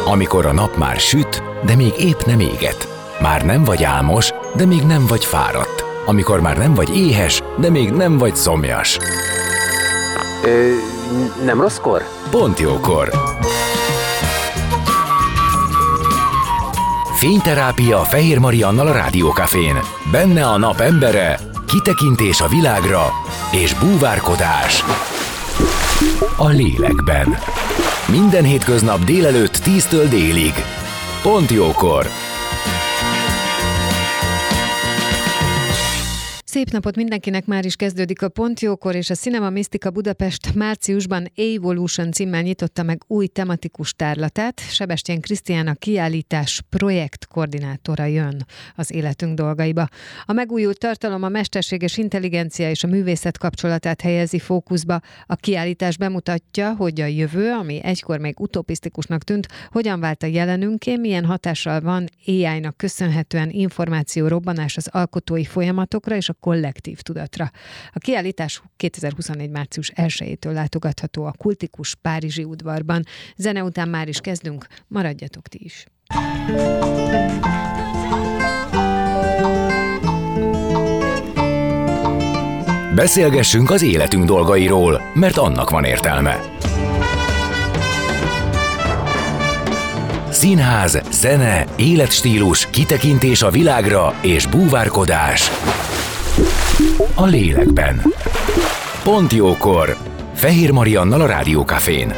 Amikor a nap már süt, de még épp nem éget. Már nem vagy álmos, de még nem vagy fáradt. Amikor már nem vagy éhes, de még nem vagy szomjas. Nem rosszkor? Pont jókor. Fényterápia Fehér Mariannal a Rádiókafén. Benne a nap embere, kitekintés a világra és búvárkodás a lélekben. Minden hétköznap délelőtt 10-től délig. Pont jókor. Szép napot mindenkinek, már is kezdődik a Pont jókor, és a Cinema Mistika Budapest márciusban Evolution címmel nyitotta meg új tematikus tárlatát. Sebestyén Krisztián, a kiállítás projektkoordinátora jön az életünk dolgaiba. A megújult tartalom a mesterséges intelligencia és a művészet kapcsolatát helyezi fókuszba. A kiállítás bemutatja, hogy a jövő, ami egykor még utopisztikusnak tűnt, hogyan vált a jelenünké, milyen hatással van AI-nak köszönhetően információrobbanás az alkotói folyamatokra és a kollektív tudatra. A kiállítás 2024. március 1-től látogatható a kultikus párizsi udvarban. Zene után már is kezdünk, maradjatok ti is. Beszélgessünk az életünk dolgairól, mert annak van értelme. Színház, zene, életstílus, kitekintés a világra és búvárkodás a lélekben. Pont jókor. Fehér Mariannal a Rádiókafén.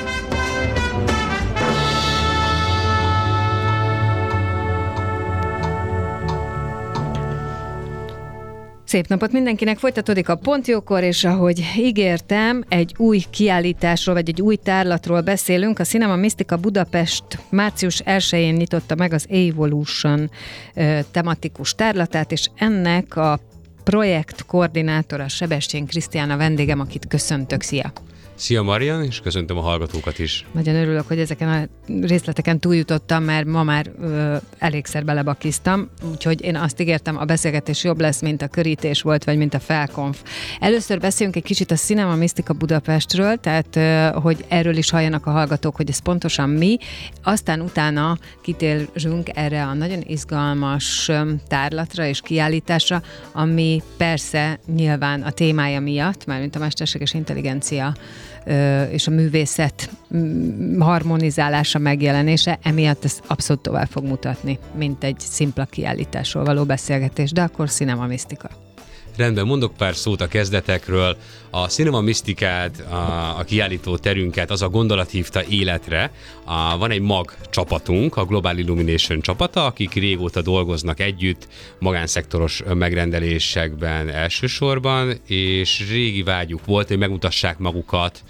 Szép napot mindenkinek, folytatódik a Pont jókor, és ahogy ígértem, egy új kiállításról, vagy egy új tárlatról beszélünk. A Cinema Mistika Budapest március 1-én nyitotta meg az Evolution tematikus tárlatát, és ennek a projektkoordinátora Sebestyén Krisztián a vendégem, akit köszöntök. Szia! Szia Marian, és köszöntöm a hallgatókat is. Nagyon örülök, hogy ezeken a részleteken túljutottam, mert ma már elégszer belebakiztam, úgyhogy én azt ígértem, a beszélgetés jobb lesz, mint a körítés volt, vagy mint a felkonf. Először beszéljünk egy kicsit a Cinema Mistika Budapestről, tehát hogy erről is halljanak a hallgatók, hogy ez pontosan mi, aztán utána kitérünk erre a nagyon izgalmas tárlatra és kiállításra, ami persze nyilván a témája miatt, mármint a mesterséges intelligencia és a művészet harmonizálása, megjelenése, emiatt ez abszolút tovább fog mutatni, mint egy szimpla kiállításról való beszélgetés, de akkor Cinema Mistika. Rendben, mondok pár szót a kezdetekről. A Cinema Mistikát, a kiállító terünket az a gondolat hívta életre. Van egy mag csapatunk, a Global Illumination csapata, akik régóta dolgoznak együtt, magánszektoros megrendelésekben elsősorban, és régi vágyuk volt, hogy megmutassák magukat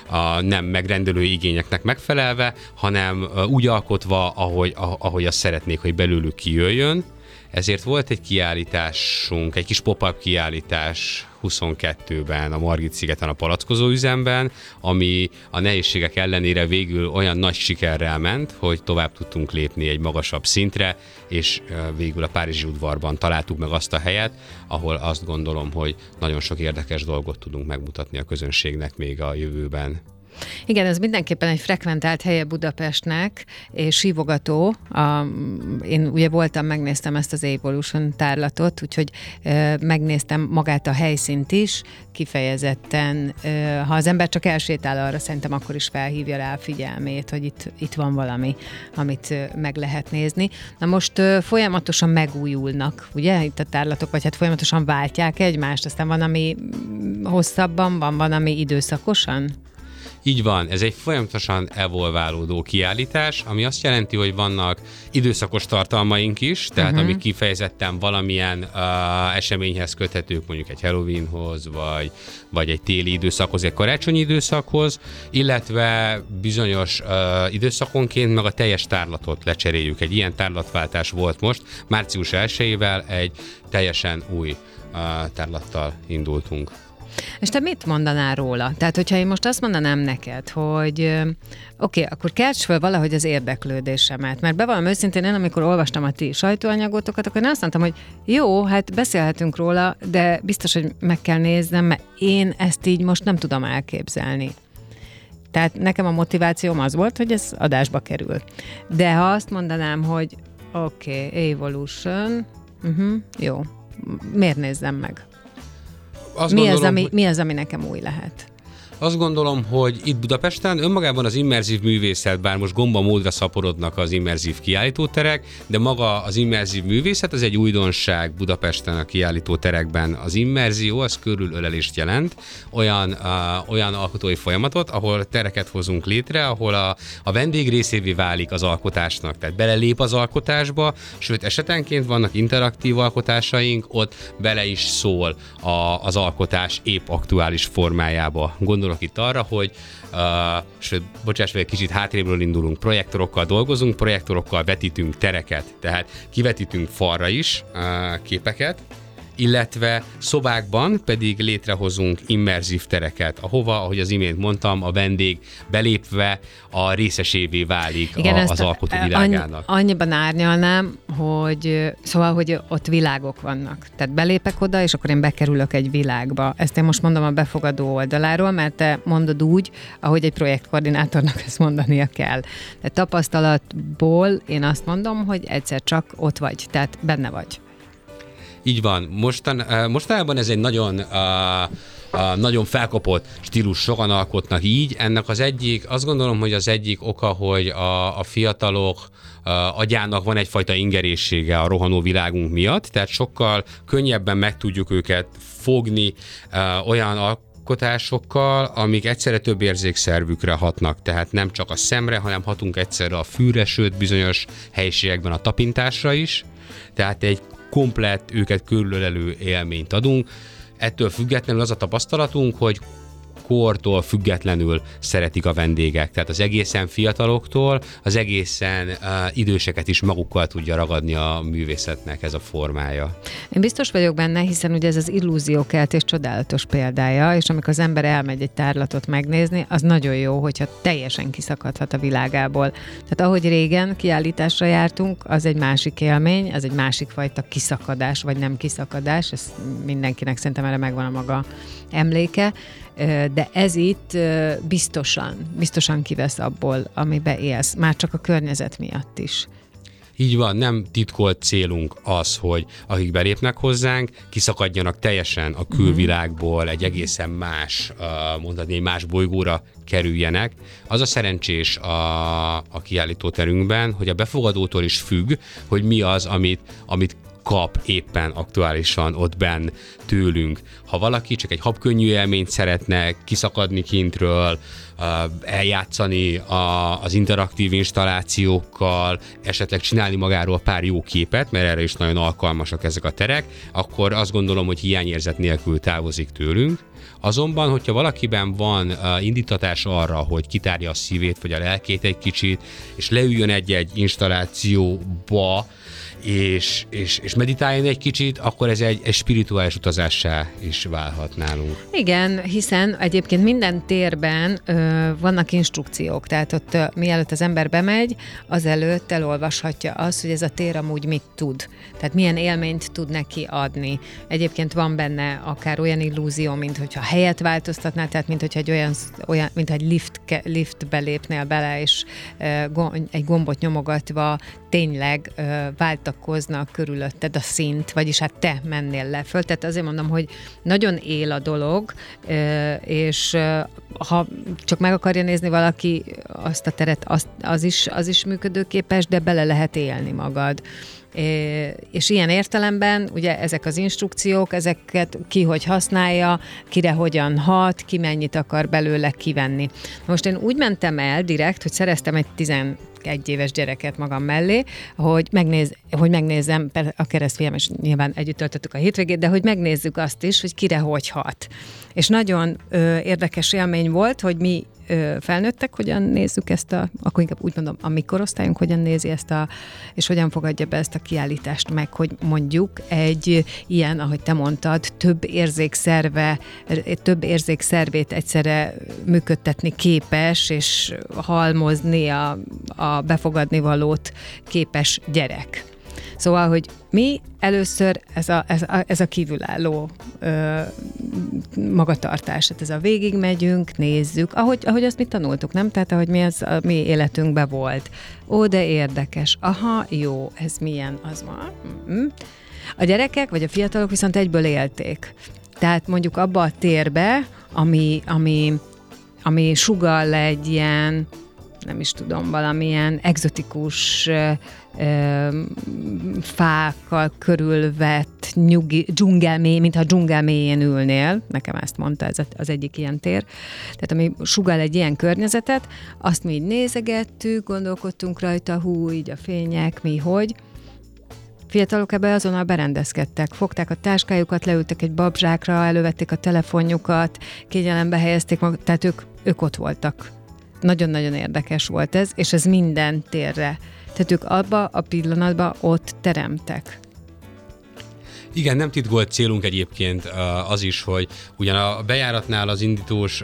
a nem megrendelői igényeknek megfelelve, hanem úgy alkotva, ahogy azt szeretnék, hogy belőlük kijöjjön. Ezért volt egy kiállításunk, egy kis pop-up kiállítás 22-ben a Margit-szigeten a Palackozó üzemben, ami a nehézségek ellenére végül olyan nagy sikerrel ment, hogy tovább tudtunk lépni egy magasabb szintre, és végül a párizsi udvarban találtuk meg azt a helyet, ahol azt gondolom, hogy nagyon sok érdekes dolgot tudunk megmutatni a közönségnek még a jövőben. Igen, ez mindenképpen egy frekventált helye Budapestnek, és sívogató. Én ugye voltam, megnéztem ezt az Evolution tárlatot, úgyhogy megnéztem magát a helyszínt is, kifejezetten, ha az ember csak elsétál arra, szerintem akkor is felhívja rá a figyelmét, hogy itt van valami, amit meg lehet nézni. Na most folyamatosan megújulnak, ugye, itt a tárlatok, vagy hát folyamatosan váltják egymást, aztán van, ami hosszabban, van, ami időszakosan? Így van, ez egy folyamatosan evolválódó kiállítás, ami azt jelenti, hogy vannak időszakos tartalmaink is, tehát amik kifejezetten valamilyen eseményhez köthetők, mondjuk egy Halloweenhoz, vagy egy téli időszakhoz, egy karácsonyi időszakhoz, illetve bizonyos időszakonként meg a teljes tárlatot lecseréljük. Egy ilyen tárlatváltás volt most, március 1-ével egy teljesen új tárlattal indultunk. És te mit mondanál róla? Tehát, hogyha én most azt mondanám neked, hogy oké, akkor kelts fel valahogy az érdeklődésemet, mert bevallom őszintén, én amikor olvastam a ti sajtóanyagotokat, akkor én azt mondtam, hogy jó, hát beszélhetünk róla, de biztos, hogy meg kell néznem, mert én ezt így most nem tudom elképzelni. Tehát nekem a motivációm az volt, hogy ez adásba kerül. De ha azt mondanám, hogy oké, Evolution, jó, miért nézzem meg? Mi az, ami nekem új lehet? Azt gondolom, hogy itt Budapesten önmagában az immerzív művészet, bár most gomba módra szaporodnak az immerzív kiállítóterek, de maga az immerzív művészet, az egy újdonság Budapesten a kiállítóterekben. Az immerzió, az körülölelést jelent, olyan alkotói folyamatot, ahol tereket hozunk létre, ahol a vendég részévé válik az alkotásnak, tehát belelép az alkotásba, sőt esetenként vannak interaktív alkotásaink, ott bele is szól az alkotás épp aktuális formájába. Gondolok itt arra, hogy bocsáss meg, egy kicsit hátrébről indulunk, projektorokkal dolgozunk, projektorokkal vetítünk tereket, tehát kivetítünk falra is képeket, illetve szobákban pedig létrehozunk immerzív tereket, ahova, ahogy az imént mondtam, a vendég belépve a részesévé válik. Igen, az alkotó világának. Annyiban árnyalnám, hogy ott világok vannak. Tehát belépek oda, és akkor én bekerülök egy világba. Ezt én most mondom a befogadó oldaláról, mert te mondod úgy, ahogy egy projektkoordinátornak ezt mondania kell. De tapasztalatból én azt mondom, hogy egyszer csak ott vagy, tehát benne vagy. Így van. Mostanában ez egy nagyon felkapott stílus, sokan alkotnak így. Ennek azt gondolom, hogy az egyik oka, hogy a fiatalok agyának van egyfajta ingerészsége a rohanó világunk miatt, tehát sokkal könnyebben meg tudjuk őket fogni olyan alkotásokkal, amik egyszerre több érzékszervükre hatnak, tehát nem csak a szemre, hanem hatunk egyszerre a fülre, sőt bizonyos helyiségekben a tapintásra is, tehát egy komplett őket körülölelő élményt adunk. Ettől függetlenül az a tapasztalatunk, hogy kortól függetlenül szeretik a vendégek. Tehát az egészen fiataloktól, az egészen időseket is magukkal tudja ragadni a művészetnek ez a formája. Én biztos vagyok benne, hiszen ugye ez az illúziókeltés csodálatos példája, és amikor az ember elmegy egy tárlatot megnézni, az nagyon jó, hogyha teljesen kiszakadhat a világából. Tehát ahogy régen kiállításra jártunk, az egy másik élmény, az egy másik fajta kiszakadás, vagy nem kiszakadás, ez mindenkinek szerintem erre megvan a maga emléke, de ez itt biztosan kivesz abból, amibe élsz, már csak a környezet miatt is. Így van, nem titkolt célunk az, hogy akik belépnek hozzánk, kiszakadjanak teljesen a külvilágból, egy egészen más, mondhatni, egy más bolygóra kerüljenek. Az a szerencsés a kiállítóterünkben, hogy a befogadótól is függ, hogy mi az, amit kap éppen aktuálisan ott benn tőlünk. Ha valaki csak egy habkönnyű élményt szeretne kiszakadni kintről, eljátszani az interaktív installációkkal, esetleg csinálni magáról pár jó képet, mert erre is nagyon alkalmasak ezek a terek, akkor azt gondolom, hogy hiányérzet nélkül távozik tőlünk. Azonban, hogyha valakiben van indítatás arra, hogy kitárja a szívét vagy a lelkét egy kicsit, és leüljön egy-egy installációba, és meditáljon egy kicsit, akkor ez egy spirituális utazássá is válhat nálunk. Igen, hiszen egyébként minden térben vannak instrukciók, tehát ott mielőtt az ember bemegy, azelőtt elolvashatja azt, hogy ez a tér amúgy mit tud. Tehát milyen élményt tud neki adni. Egyébként van benne akár olyan illúzió, mint hogyha helyet változtatnál, tehát mint hogyha mint egy liftbe lépnél bele, és egy gombot nyomogatva tényleg váltakoznak körülötted a szint, vagyis hát te mennél le föl. Tehát azért mondom, hogy nagyon él a dolog, és ha csak meg akarja nézni valaki azt a teret, az is működőképes, de bele lehet élni magad. És ilyen értelemben ugye ezek az instrukciók, ezeket ki hogy használja, kire hogyan hat, ki mennyit akar belőle kivenni. Most én úgy mentem el direkt, hogy szereztem egy 11 éves gyereket magam mellé, hogy megnézzem, a keresztfiam, és nyilván együtt töltöttük a hétvégét, de hogy megnézzük azt is, hogy kire hogy hat. És nagyon érdekes élmény volt, hogy mi felnőttek, hogyan nézzük akkor inkább úgy mondom, a mi korosztályunk hogyan nézi és hogyan fogadja be ezt a kiállítást meg, hogy mondjuk egy ilyen, ahogy te mondtad, több érzékszervét egyszerre működtetni képes, és halmozni a befogadni valót képes gyerek. Szóval, hogy mi először ez a kívülálló magatartás, hát ez a végigmegyünk, nézzük, ahogy azt mi tanultuk, nem? Tehát ahogy a mi életünkben volt. Ó, de érdekes. Aha, jó, ez milyen, az ma. A gyerekek vagy a fiatalok viszont egyből élték. Tehát mondjuk abba a térbe, ami sugall egy ilyen, nem is tudom, valamilyen egzotikus fákkal körülvett dzsungelmély, mintha dzsungelmélyén ülnél, nekem ezt mondta ez az egyik ilyen tér. Tehát ami sugall egy ilyen környezetet, azt mi így nézegettük, gondolkodtunk rajta, így a fények, mi hogy. Fiatalok ebbe azonnal berendezkedtek, fogták a táskájukat, leültek egy babzsákra, elővették a telefonjukat, kényelembe helyezték magukat, tehát ők ott voltak. Nagyon-nagyon érdekes volt ez, és ez minden térre. Tehát ők abba a pillanatban ott teremtek. Igen, nem titkolt célunk egyébként az is, hogy ugyan a bejáratnál az indítós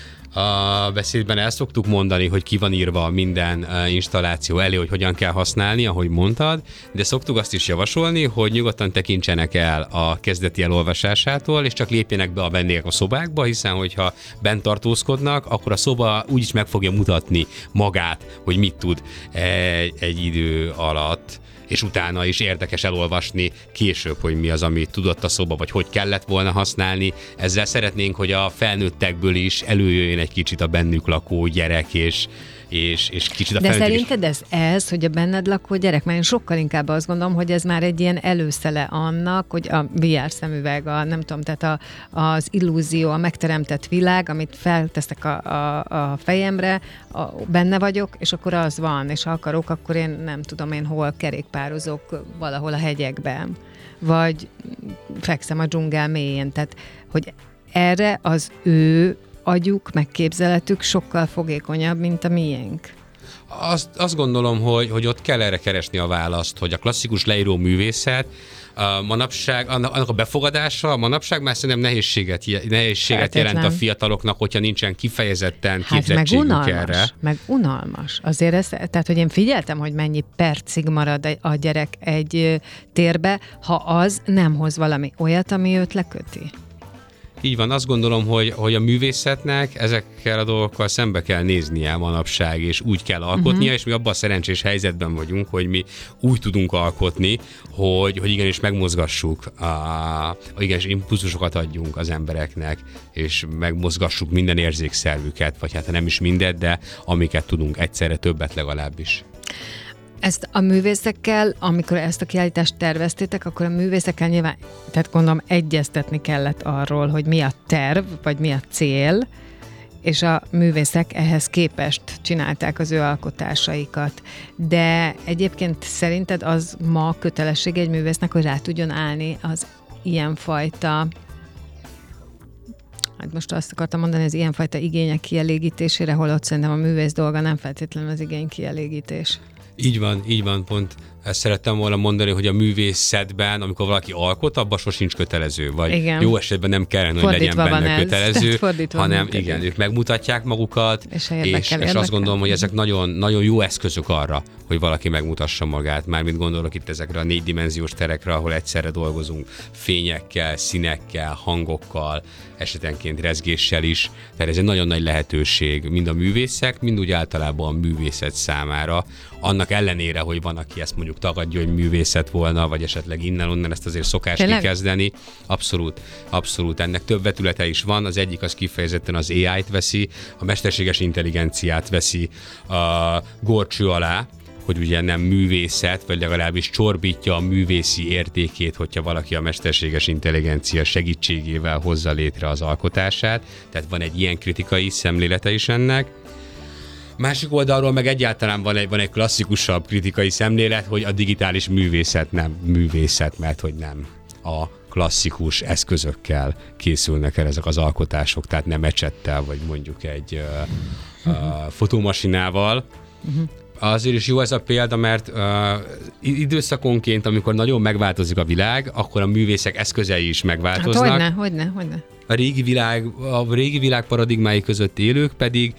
a beszédben el szoktuk mondani, hogy ki van írva minden installáció elé, hogy hogyan kell használni, ahogy mondtad, de szoktuk azt is javasolni, hogy nyugodtan tekintsenek el a kezdeti elolvasásától, és csak lépjenek be a vendégek a szobákba, hiszen hogyha bent tartózkodnak, akkor a szoba úgyis meg fogja mutatni magát, hogy mit tud egy idő alatt, és utána is érdekes elolvasni később, hogy mi az, amit tudott a szoba, vagy hogy kellett volna használni. Ezzel szeretnénk, hogy a felnőttekből is előjöjjön egy kicsit a bennük lakó gyerek, és kicsit a de felnőttek szerinted ez, hogy a benned lakó gyerek, mert én sokkal inkább azt gondolom, hogy ez már egy ilyen előszele annak, hogy a VR szemüveg, nem tudom, tehát az illúzió, a megteremtett világ, amit felteszek a fejemre, benne vagyok, és akkor az van, és ha akarok, akkor én nem tudom én hol kerékpározok valahol a hegyekben, vagy fekszem a dzsungel mélyén, tehát hogy erre az ő agyuk, megképzeletük sokkal fogékonyabb, mint a miénk. Azt gondolom, hogy ott kell erre keresni a választ, hogy a klasszikus leíró művészet, manapság, annak a befogadása, manapság már szerintem nehézséget jelent a fiataloknak, hogyha nincsen kifejezetten képzettségük erre. Meg unalmas. Azért tehát, hogy én figyeltem, hogy mennyi percig marad a gyerek egy térbe, ha az nem hoz valami olyat, ami őt leköti. Így van, azt gondolom, hogy a művészetnek ezekkel a dolgokkal szembe kell néznie manapság, és úgy kell alkotnia, és mi abban a szerencsés helyzetben vagyunk, hogy mi úgy tudunk alkotni, hogy igenis megmozgassuk, igenis impulzusokat adjunk az embereknek, és megmozgassuk minden érzékszervüket, vagy hát nem is mindet, de amiket tudunk, egyszerre többet legalábbis. Ezt a művészekkel, amikor ezt a kiállítást terveztétek, akkor a művészekkel nyilván, tehát gondolom egyeztetni kellett arról, hogy mi a terv, vagy mi a cél, és a művészek ehhez képest csinálták az ő alkotásaikat. De egyébként szerinted az ma kötelesség egy művésznek, hogy rá tudjon állni az ilyenfajta, hát most azt akartam mondani, az ilyenfajta igények kielégítésére, holott szerintem a művész dolga nem feltétlenül az igény kielégítés. Így van, pont ezt szerettem volna mondani, hogy a művészetben, amikor valaki alkot, abban sosincs kötelező, vagy igen. Jó esetben nem kellene, hogy legyen benne kötelező, hanem igen, ők megmutatják magukat, és azt gondolom, hogy ezek nagyon, nagyon jó eszközök arra, hogy valaki megmutassa magát. Mármint gondolok itt ezekre a 4-dimenziós terekre, ahol egyszerre dolgozunk fényekkel, színekkel, hangokkal, esetenként rezgéssel is. Tehát ez egy nagyon nagy lehetőség mind a művészek, mind úgy általában a művészet számára. Annak ellenére, hogy van, aki ezt mondjuk tagadja, hogy művészet volna, vagy esetleg innen-onnan ezt azért szokás kikezdeni. Abszolút. Ennek több vetülete is van. Az egyik az kifejezetten az AI-t veszi, a mesterséges intelligenciát veszi a górcső alá, hogy ugye nem művészet, vagy legalábbis csorbítja a művészi értékét, hogyha valaki a mesterséges intelligencia segítségével hozza létre az alkotását. Tehát van egy ilyen kritikai szemlélete is ennek. Másik oldalról meg egyáltalán van egy klasszikusabb kritikai szemlélet, hogy a digitális művészet nem művészet, mert hogy nem a klasszikus eszközökkel készülnek el ezek az alkotások, tehát nem ecsettel, vagy mondjuk egy fotómasinával. Azért is jó ez a példa, mert időszakonként, amikor nagyon megváltozik a világ, akkor a művészek eszközei is megváltoznak. Hát hogyne. a régi világ paradigmái között élők pedig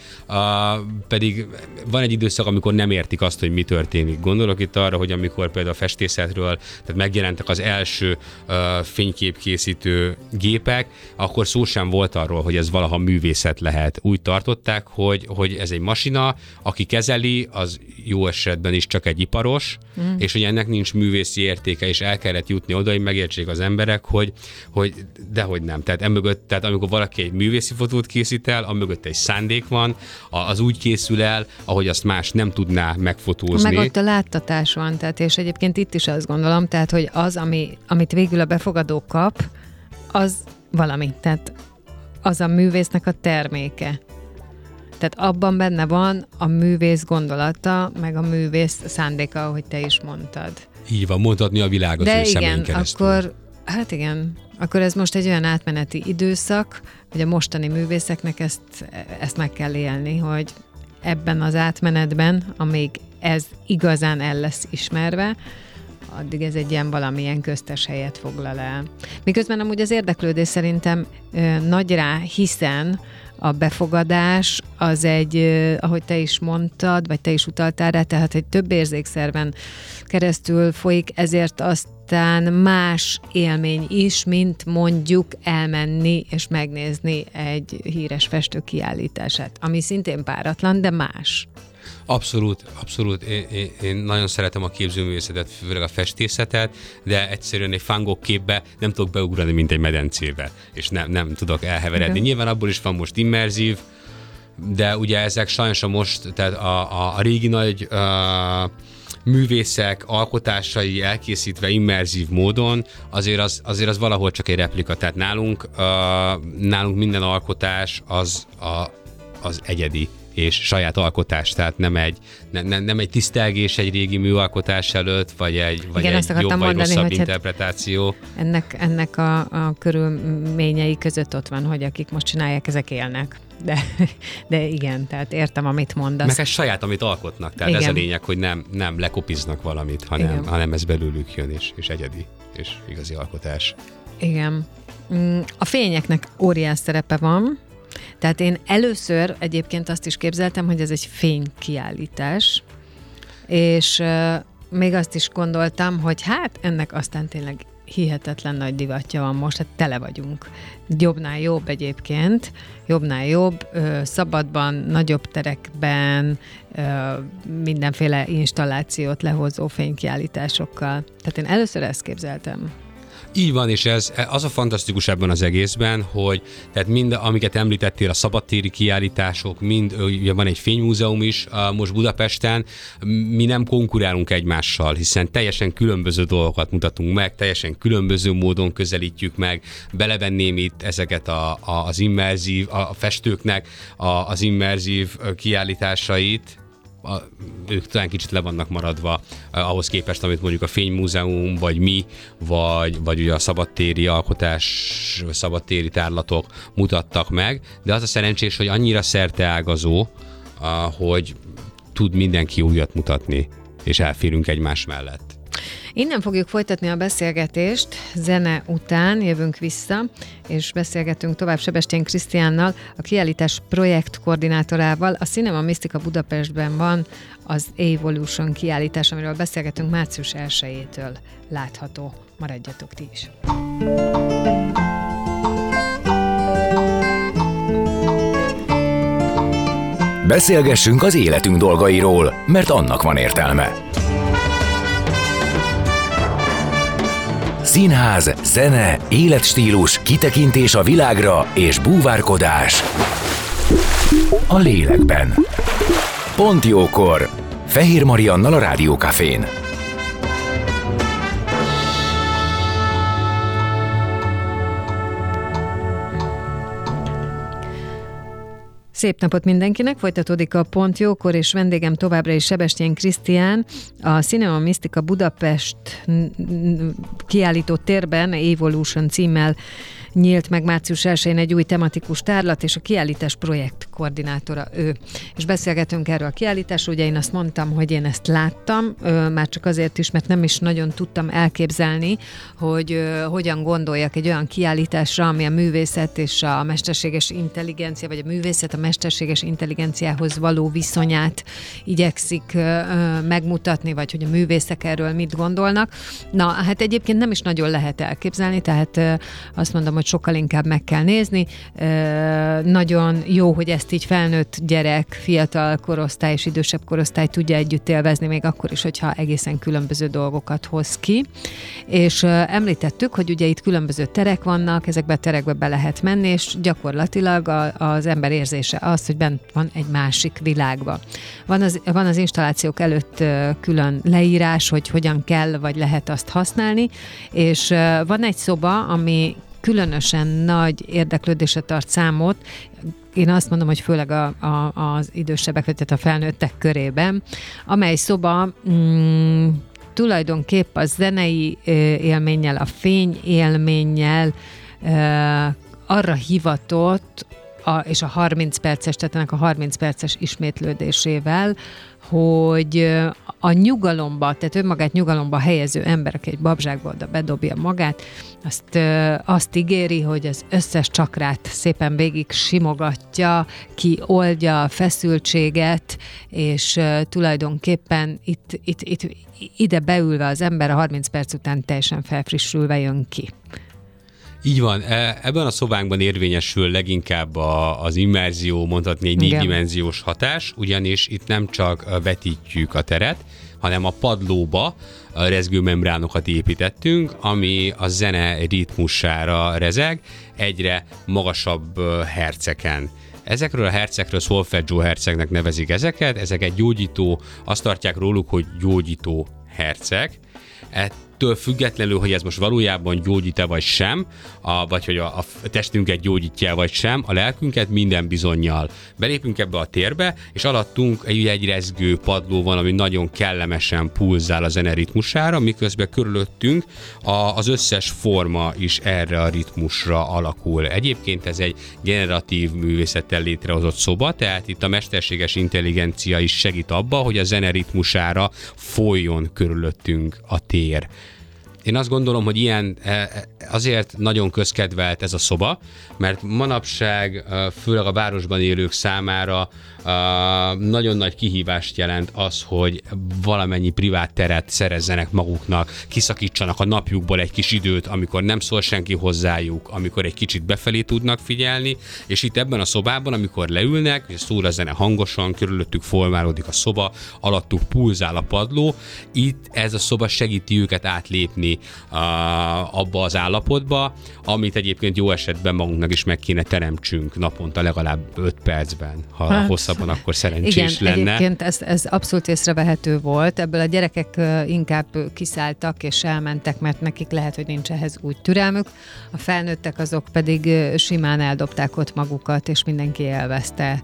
van egy időszak, amikor nem értik azt, hogy mi történik. Gondolok itt arra, hogy amikor például a festészetről, tehát megjelentek az első fényképkészítő gépek, akkor szó sem volt arról, hogy ez valaha művészet lehet. Úgy tartották, hogy ez egy masina, aki kezeli, az jó esetben is csak egy iparos, és hogy ennek nincs művészi értéke, és el kellett jutni oda, hogy megértsék az emberek, hogy dehogy nem. Tehát amikor valaki egy művészi fotót készít el, amögött egy szándék van, az úgy készül el, ahogy azt más nem tudná megfotózni. Meg ott a láttatás van, tehát és egyébként itt is azt gondolom, tehát hogy az, amit végül a befogadó kap, az valami, tehát az a művésznek a terméke. Tehát abban benne van a művész gondolata, meg a művész szándéka, ahogy te is mondtad. Így van, mondhatni a világ az ő szemén keresztül. Akkor ez most egy olyan átmeneti időszak, hogy a mostani művészeknek ezt meg kell élni, hogy ebben az átmenetben, amíg ez igazán el lesz ismerve, addig ez egy ilyen valamilyen köztes helyet foglal el. Miközben amúgy az érdeklődés szerintem nagy rá, hiszen a befogadás az egy, ahogy te is mondtad, vagy te is utaltál rá, tehát egy több érzékszerven keresztül folyik, ezért aztán más élmény is, mint mondjuk elmenni és megnézni egy híres festő kiállítását, ami szintén páratlan, de más. Abszolút. Én nagyon szeretem a képzőművészetet, főleg a festészetet, de egyszerűen egy Van Gogh képbe nem tudok beugrani, mint egy medencébe, és nem tudok elheveredni. Okay. Nyilván abból is van most immerzív, de ugye ezek sajnos tehát a régi nagy művészek alkotásai elkészítve immerzív módon, azért az valahol csak egy replika. Tehát nálunk minden alkotás az egyedi és saját alkotás, tehát nem egy tisztelgés egy régi műalkotás előtt, vagy egy jobb vagy rosszabb interpretáció. Ennek a körülményei között ott van, hogy akik most csinálják, ezek élnek. De igen, tehát értem, amit mondasz. Meg ez saját, amit alkotnak. Tehát igen. Ez a lényeg, hogy nem lekopiznak valamit, hanem ez belőlük jön, és egyedi, és igazi alkotás. Igen. A fényeknek óriás szerepe van. Tehát én először egyébként azt is képzeltem, hogy ez egy fénykiállítás, és még azt is gondoltam, hogy hát ennek aztán tényleg hihetetlen nagy divatja van most, hát tele vagyunk. Jobbnál jobb egyébként, szabadban, nagyobb terekben, mindenféle installációt lehozó fénykiállításokkal. Tehát én először ezt képzeltem. Így van, és ez az a fantasztikus ebben az egészben, hogy tehát mind, amiket említettél, a szabadtéri kiállítások, ugye van egy fénymúzeum is most Budapesten, mi nem konkurálunk egymással, hiszen teljesen különböző dolgokat mutatunk meg, teljesen különböző módon közelítjük meg, belevenném itt ezeket az immerzív, a festőknek az immerzív kiállításait, ők talán kicsit le vannak maradva ahhoz képest, amit mondjuk a Fénymúzeum, vagy mi, vagy ugye a szabadtéri alkotás, szabadtéri tárlatok mutattak meg, de az a szerencsés, hogy annyira szerteágazó, hogy tud mindenki újat mutatni, és elférünk egymás mellett. Innen fogjuk folytatni a beszélgetést, zene után jövünk vissza, és beszélgetünk tovább Sebestyén Krisztiánnal, a kiállítás projektkoordinátorával. A Cinema Mistika Budapestben van az Evolution kiállítás, amiről beszélgetünk, március 1-től látható. Maradjatok ti is! Beszélgessünk az életünk dolgairól, mert annak van értelme. Színház, zene, életstílus, kitekintés a világra és búvárkodás a lélekben. Pont jókor! Fehér Mariannal a Rádió Cafén. Szép napot mindenkinek, folytatódik a Pont jókor, és vendégem továbbra is Sebestyén Krisztián, a Cinema Mistika Budapest kiállító térben Evolution címmel nyílt meg március 1-én egy új tematikus tárlat, és a kiállítás projektkoordinátora ő. És beszélgetünk erről a kiállításról, ugye én azt mondtam, hogy én ezt láttam, már csak azért is, mert nem is nagyon tudtam elképzelni, hogy hogyan gondoljak egy olyan kiállításra, ami a művészet és a mesterséges intelligencia, vagy a művészet a mesterséges intelligenciához való viszonyát igyekszik megmutatni, vagy hogy a művészek erről mit gondolnak. Na, hát egyébként nem is nagyon lehet elképzelni, tehát azt mondom, hogy sokkal inkább meg kell nézni. Nagyon jó, hogy ezt így felnőtt gyerek, fiatal korosztály és idősebb korosztály tudja együtt élvezni, még akkor is, hogyha egészen különböző dolgokat hoz ki. És említettük, hogy ugye itt különböző terek vannak, ezekbe a terekbe be lehet menni, és gyakorlatilag az ember érzése az, hogy bent van egy másik világban. Van az installációk előtt külön leírás, hogy hogyan kell, vagy lehet azt használni, és van egy szoba, ami különösen nagy érdeklődésre tart számot, én azt mondom, hogy főleg az idősebbek, tehát a felnőttek körében, amely szoba tulajdonképp a zenei élménnyel, a fény élménnyel arra hivatott, és a 30 perces, tehát ennek a 30 perces ismétlődésével, hogy a nyugalomba, tehát önmagát nyugalomba helyező ember, aki egy babzsákba oda bedobja magát, azt ígéri, hogy az összes csakrát szépen végig simogatja, kioldja a feszültséget, és tulajdonképpen itt ide beülve az ember a 30 perc után teljesen felfrissülve jön ki. Így van, ebben a szobánkban érvényesül leginkább az immerzió, mondhatni egy 4-dimenziós hatás, ugyanis itt nem csak vetítjük a teret, hanem a padlóba rezgőmembránokat építettünk, ami a zene ritmusára rezeg, egyre magasabb herceken. Ezekről a hercekről solfeggio herceknek nevezik ezeket, ezek egy gyógyító, azt tartják róluk, hogy gyógyító hercek. Ettől függetlenül, hogy ez most valójában gyógyít-e vagy sem, vagy hogy a testünket gyógyítja vagy sem, a lelkünket minden bizonnyal. Belépünk ebbe a térbe, és alattunk egy rezgő padló van, ami nagyon kellemesen pulzál a zene ritmusára, miközben körülöttünk az összes forma is erre a ritmusra alakul. Egyébként ez egy generatív művészettel létrehozott szoba, tehát itt a mesterséges intelligencia is segít abba, hogy a zene ritmusára folyjon körülöttünk a tér. Én azt gondolom, hogy ilyen azért nagyon közkedvelt ez a szoba, mert manapság főleg a városban élők számára nagyon nagy kihívást jelent az, hogy valamennyi privát teret szerezzenek maguknak, kiszakítsanak a napjukból egy kis időt, amikor nem szól senki hozzájuk, amikor egy kicsit befelé tudnak figyelni, és itt ebben a szobában, amikor leülnek, és szól a zene hangosan, körülöttük formálódik a szoba, alattuk pulzál a padló, itt ez a szoba segíti őket átlépni abba az állapotba, amit egyébként jó esetben magunknak is meg kéne teremtsünk naponta legalább 5 percben, ha hosszabban, akkor szerencsés igen, lenne. Egyébként ez abszolút észrevehető volt. Ebből a gyerekek inkább kiszálltak és elmentek, mert nekik lehet, hogy nincs ehhez úgy türelmük. A felnőttek azok pedig simán eldobták ott magukat, és mindenki élvezte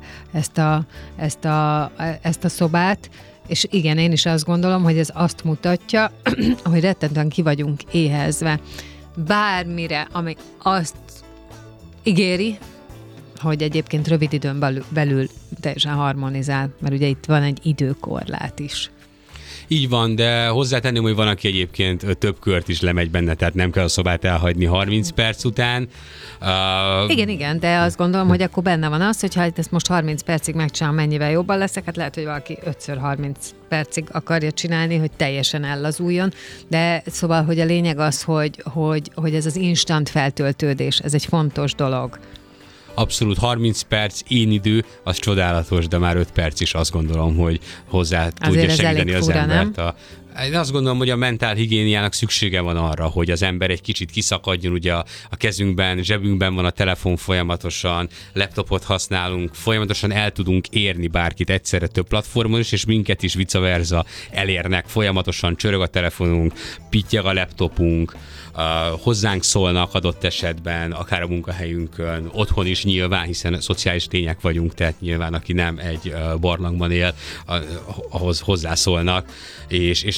ezt a szobát. És igen, én is azt gondolom, hogy ez azt mutatja, hogy rettentően ki vagyunk éhezve. Bármire, ami azt ígéri, hogy egyébként rövid időn belül teljesen harmonizál, mert ugye itt van egy időkorlát is. Így van, de hozzátenném, hogy van, aki egyébként több kört is lemegy benne, tehát nem kell a szobát elhagyni 30 perc után. Igen, de azt gondolom, hogy akkor benne van az, hogy ha ezt most 30 percig megcsinálom, mennyivel jobban leszek, hát lehet, hogy valaki 5x30 percig akarja csinálni, hogy teljesen ellazuljon, de szóval, hogy a lényeg az, hogy ez az instant feltöltődés, ez egy fontos dolog. Abszolút 30 perc, én idő, az csodálatos, de már 5 perc is azt gondolom, hogy hozzá tudja segíteni az embert. Én azt gondolom, hogy a mentálhigiéniának szüksége van arra, hogy az ember egy kicsit kiszakadjon, ugye a kezünkben, zsebünkben van a telefon folyamatosan, laptopot használunk, folyamatosan el tudunk érni bárkit egyszerre több platformon is, és minket is vice versa elérnek, folyamatosan csörög a telefonunk, pittyeg a laptopunk, hozzánk szólnak adott esetben, akár a munkahelyünkön, otthon is nyilván, hiszen szociális lények vagyunk, tehát nyilván aki nem egy barlangban él, ahhoz hozzászólnak, és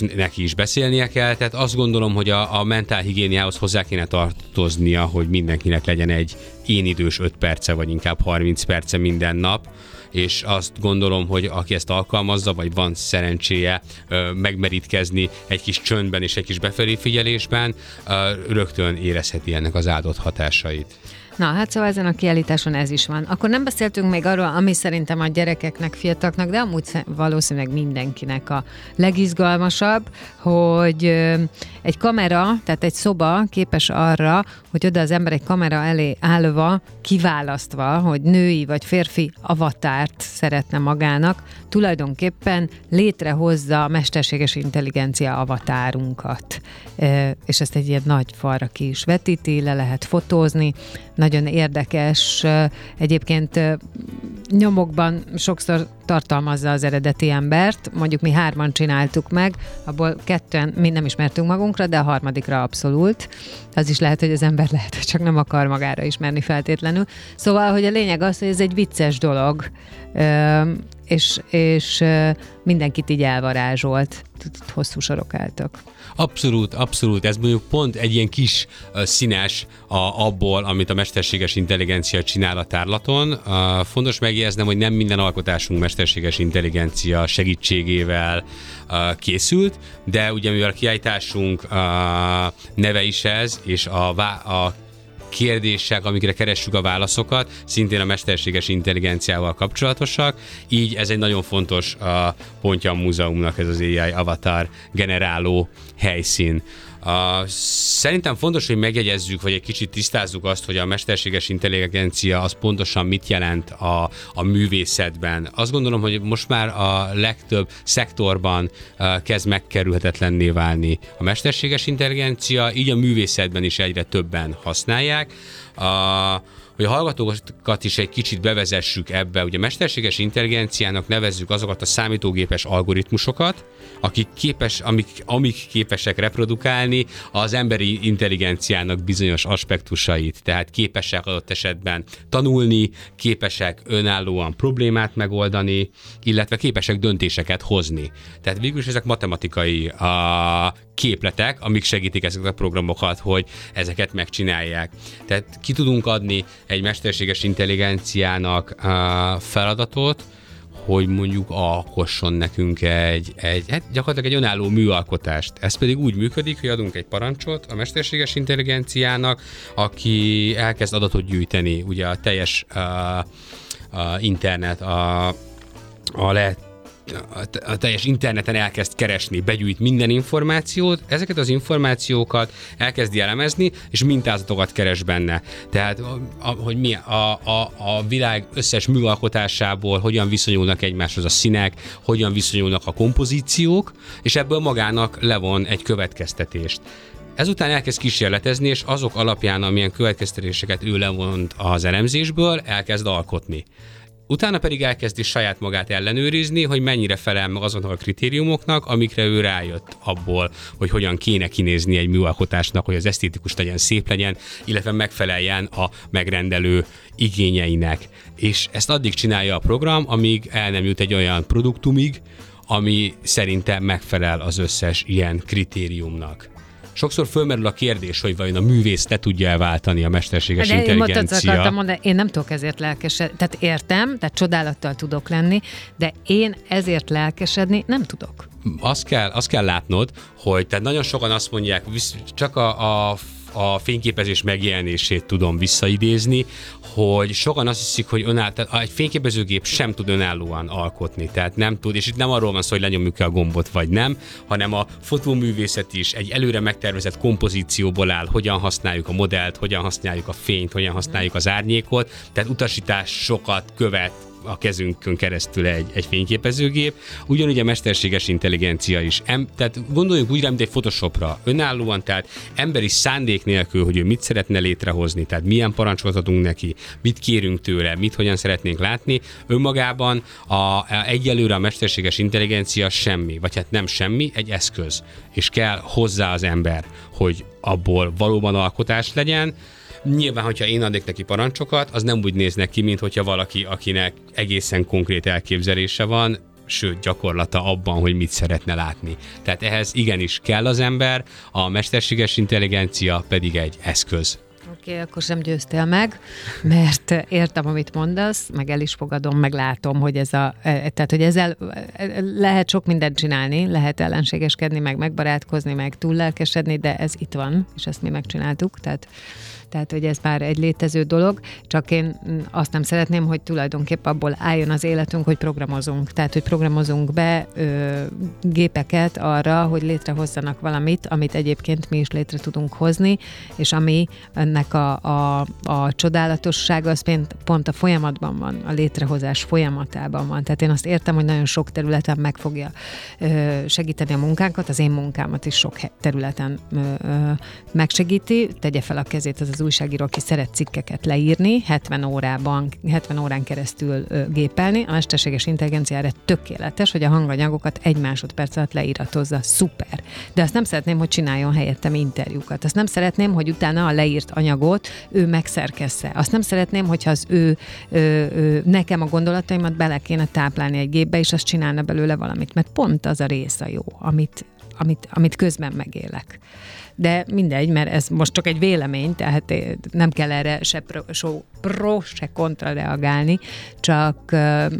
neki is beszélnie kell, tehát azt gondolom, hogy a mentálhigiéniához hozzá kéne tartoznia, hogy mindenkinek legyen egy én idős 5 perce, vagy inkább 30 perce minden nap, és azt gondolom, hogy aki ezt alkalmazza, vagy van szerencséje megmerítkezni egy kis csöndben és egy kis befelé figyelésben, rögtön érezheti ennek az áldott hatásait. Na, hát szóval ezen a kiállításon ez is van. Akkor nem beszéltünk még arról, ami szerintem a gyerekeknek, fiataloknak, de amúgy valószínűleg mindenkinek a legizgalmasabb, hogy egy kamera, tehát egy szoba képes arra, hogy oda az ember egy kamera elé állva, kiválasztva, hogy női vagy férfi avatárt szeretne magának, tulajdonképpen létrehozza a mesterséges intelligencia avatárunkat. És ezt egy ilyen nagy falra ki is vetíti, le lehet fotózni, nagyon érdekes, egyébként nyomokban sokszor tartalmazza az eredeti embert, mondjuk mi 3-an csináltuk meg, abból 2-en mi nem ismertünk magunkra, de a harmadikra abszolút. Az is lehet, hogy az ember lehet, csak nem akar magára ismerni feltétlenül. Szóval, hogy a lényeg az, hogy ez egy vicces dolog, és mindenkit így elvarázsolt. Hosszú sorok álltak. Abszolút. Ez mondjuk pont egy ilyen kis színes abból, amit a mesterséges intelligencia csinál a tárlaton. Fontos megjegyeznem, hogy nem minden alkotásunk mesterséges intelligencia segítségével készült, de ugye mivel a kiállításunk neve is ez, és a kérdések, amikre keressük a válaszokat, szintén a mesterséges intelligenciával kapcsolatosak, így ez egy nagyon fontos pontja a múzeumnak, ez az AI avatar generáló helyszín. Szerintem fontos, hogy megjegyezzük, vagy egy kicsit tisztázzuk azt, hogy a mesterséges intelligencia az pontosan mit jelent a művészetben. Azt gondolom, hogy most már a legtöbb szektorban kezd megkerülhetetlenné válni a mesterséges intelligencia, így a művészetben is egyre többen használják. Hogy a hallgatókat is egy kicsit bevezessük ebbe, ugye mesterséges intelligenciának nevezzük azokat a számítógépes algoritmusokat, amik képesek reprodukálni az emberi intelligenciának bizonyos aspektusait, tehát képesek adott esetben tanulni, képesek önállóan problémát megoldani, illetve képesek döntéseket hozni. Tehát végül is ezek matematikai képletek, amik segítik ezeket a programokat, hogy ezeket megcsinálják. Tehát ki tudunk adni egy mesterséges intelligenciának feladatot, hogy mondjuk alkosson nekünk gyakorlatilag egy önálló műalkotást. Ez pedig úgy működik, hogy adunk egy parancsot a mesterséges intelligenciának, aki elkezd adatot gyűjteni, ugye a teljes internet, a teljes interneten elkezd keresni, begyűjt minden információt, ezeket az információkat elkezdi elemezni, és mintázatokat keres benne. Tehát, hogy mi a világ összes műalkotásából hogyan viszonyulnak egymáshoz a színek, hogyan viszonyulnak a kompozíciók, és ebből magának levon egy következtetést. Ezután elkezd kísérletezni, és azok alapján, amilyen következtetéseket ő levont az elemzésből, elkezd alkotni. Utána pedig elkezdi saját magát ellenőrizni, hogy mennyire felel meg azoknak a kritériumoknak, amikre ő rájött abból, hogy hogyan kéne kinézni egy műalkotásnak, hogy az esztétikus legyen, szép legyen, illetve megfeleljen a megrendelő igényeinek. És ezt addig csinálja a program, amíg el nem jut egy olyan produktumig, ami szerintem megfelel az összes ilyen kritériumnak. Sokszor fölmerül a kérdés, hogy vajon a művész le tudja elváltani a mesterséges intelligencia. Én nem tudok ezért lelkesedni. Tehát értem, tehát csodálattal tudok lenni, de én ezért lelkesedni nem tudok. Azt kell látnod, hogy tehát nagyon sokan azt mondják, csak a fényképezés megjelenését tudom visszaidézni, hogy sokan azt hiszik, hogy egy fényképezőgép sem tud önállóan alkotni, tehát nem tud, és itt nem arról van szó, hogy lenyomjuk-e a gombot vagy nem, hanem a fotóművészet is egy előre megtervezett kompozícióból áll, hogyan használjuk a modellt, hogyan használjuk a fényt, hogyan használjuk az árnyékot, tehát utasításokat követ a kezünkön keresztül egy fényképezőgép, ugyanúgy a mesterséges intelligencia is. Tehát gondoljunk úgy rá, mint egy Photoshopra, önállóan, tehát emberi szándék nélkül, hogy ő mit szeretne létrehozni, tehát milyen parancsot adunk neki, mit kérünk tőle, hogyan szeretnénk látni, önmagában egyelőre a mesterséges intelligencia semmi, vagy hát nem semmi, egy eszköz, és kell hozzá az ember, hogy abból valóban alkotás legyen. Nyilván, hogyha én adnék neki parancsokat, az nem úgy néznek ki, mint hogyha valaki, akinek egészen konkrét elképzelése van, sőt gyakorlata abban, hogy mit szeretne látni. Tehát ehhez igenis kell az ember, a mesterséges intelligencia pedig egy eszköz. Oké, akkor sem győztél meg, mert értem, amit mondasz, meg el is fogadom, meg látom, hogy tehát, hogy ezzel lehet sok mindent csinálni, lehet ellenségeskedni, meg megbarátkozni, meg túllelkesedni, de ez itt van, és ezt mi megcsináltuk, tehát, hogy ez már egy létező dolog, csak én azt nem szeretném, hogy tulajdonképpen abból álljon az életünk, hogy programozunk. Tehát, hogy programozunk be gépeket arra, hogy létrehozzanak valamit, amit egyébként mi is létre tudunk hozni, és ami ennek a csodálatossága az pont a folyamatban van, a létrehozás folyamatában van. Tehát én azt értem, hogy nagyon sok területen meg fogja segíteni a munkánkat, az én munkámat is sok területen megsegíti, tegye fel a kezét az újságíró, aki szeret cikkeket leírni, 70 órán keresztül gépelni. A mesterséges intelligenciára tökéletes, hogy a hanganyagokat 1 másodperc alatt leíratozza. Szuper. De azt nem szeretném, hogy csináljon helyettem interjúkat. Azt nem szeretném, hogy utána a leírt anyagot ő megszerkessze. Azt nem szeretném, hogyha az nekem a gondolataimat bele kéne táplálni egy gépbe, és azt csinálna belőle valamit. Mert pont az a rész a jó, amit közben megélek. De mindegy, mert ez most csak egy vélemény, tehát nem kell erre se pro, se kontra reagálni, csak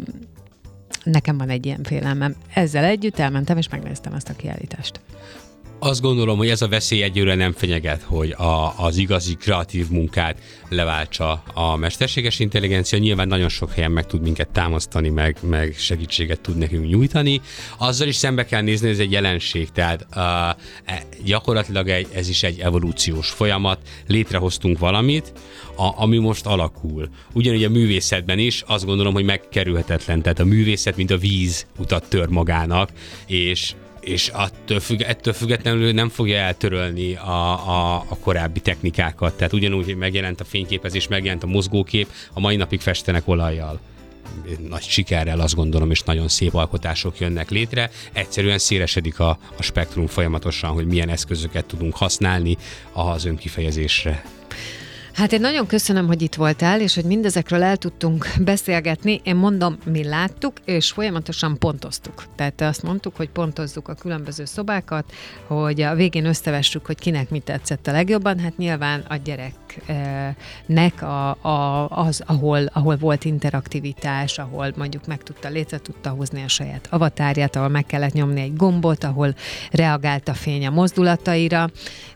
nekem van egy ilyen félelmem. Ezzel együtt elmentem, és megnéztem azt a kiállítást. Azt gondolom, hogy ez a veszély egyőre nem fenyeget, hogy az igazi kreatív munkát leváltsa a mesterséges intelligencia. Nyilván nagyon sok helyen meg tud minket támasztani, meg segítséget tud nekünk nyújtani. Azzal is szembe kell nézni, hogy ez egy jelenség, tehát gyakorlatilag ez is egy evolúciós folyamat. Létrehoztunk valamit, ami most alakul. Ugyanúgy a művészetben is azt gondolom, hogy megkerülhetetlen. Tehát a művészet, mint a víz utat tör magának, és ettől függetlenül nem fogja eltörölni a korábbi technikákat. Tehát ugyanúgy, hogy megjelent a fényképezés, megjelent a mozgókép, a mai napig festenek olajjal. Nagy sikerrel azt gondolom, és nagyon szép alkotások jönnek létre. Egyszerűen szélesedik a spektrum folyamatosan, hogy milyen eszközöket tudunk használni az önkifejezésre. Hát én nagyon köszönöm, hogy itt voltál, és hogy mindezekről el tudtunk beszélgetni. Én mondom, mi láttuk, és folyamatosan pontoztuk. Tehát azt mondtuk, hogy pontozzuk a különböző szobákat, hogy a végén összevessük, hogy kinek mi tetszett a legjobban. Hát nyilván a gyereknek az, ahol volt interaktivitás, ahol mondjuk létre tudta hozni a saját avatárját, ahol meg kellett nyomni egy gombot, ahol reagált a fény a mozdulataira,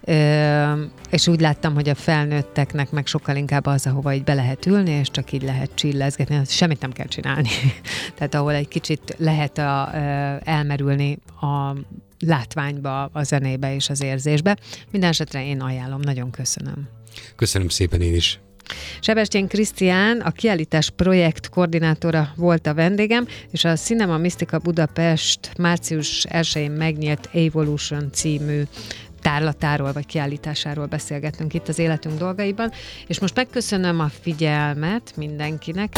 és úgy láttam, hogy a felnőtteknek meg sokkal inkább az, ahova így be lehet ülni, és csak így lehet csillezgetni, semmit nem kell csinálni. Tehát ahol egy kicsit lehet elmerülni a látványba, a zenébe és az érzésbe. Mindenesetre én ajánlom, nagyon köszönöm. Köszönöm szépen én is. Sebestyén Krisztián, a kiállítás projekt koordinátora volt a vendégem, és a Cinema Mistika Budapest március 1-én megnyílt Evolution című tárlatáról vagy kiállításáról beszélgettünk itt az életünk dolgaiban, és most megköszönöm a figyelmet mindenkinek.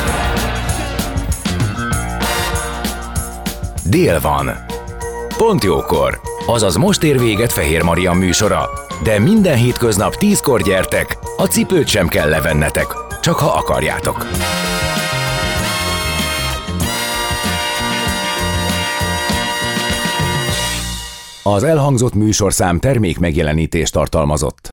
Dél van. Pont jókor. Azaz most ér véget Fehér Marian műsora. De minden hétköznap 10-kor gyertek, a cipőt sem kell levennetek, csak ha akarjátok. Az elhangzott műsorszám termék megjelenítést tartalmazott.